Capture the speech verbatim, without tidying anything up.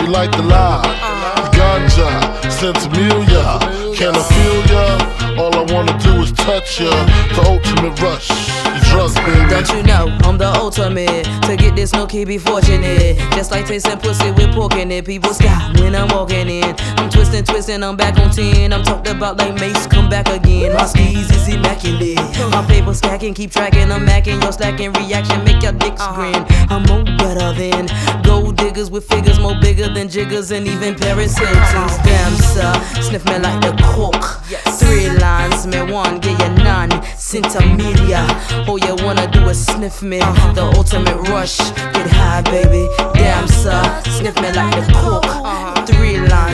like the lie. Ganja, Sensimilia, can I feel ya? All I wanna do is touch ya. The ultimate rush, you drunk, baby. Don't you know I'm the ultimate? To get this nookie be fortunate. Just like tasting pussy with pork in it. People stop when I'm walking in. I'm twisting, twisting, I'm back on ten. I'm talked about like Mace, come back again. My skis is immaculate. My paper stacking, keep tracking. I'm macking, your slacking reaction, make your dicks grin. I'm more better than gold diggers with figures more bigger than jiggers and even Paris Hilton's. Damn, sir, sniff me like the coke. Three lines, me one, get you none. Centimiglia, all you wanna do is sniff me. The ultimate rush, get high, baby. Damn, sir, sniff me like the coke. Three lines.